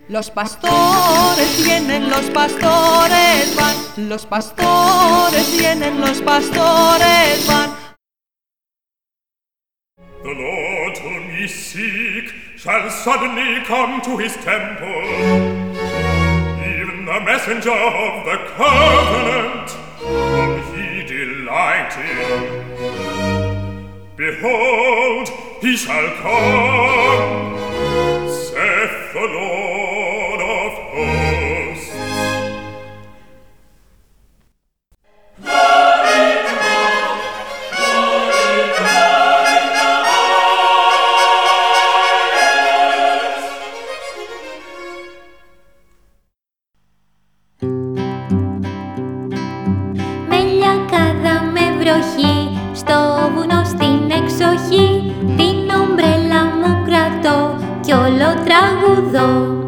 Los pastores vienen, los pastores van. Los pastores vienen, los pastores van. The Lord whom ye seek shall suddenly come to his temple. Even the messenger of the covenant, whom he delighted. Behold, he shall come, saith the Lord of hosts. Με λιακάδα, με βροχή, στο βουνό στην εξοχή, την ομπρέλα μου κρατώ κι όλο τραγουδώ.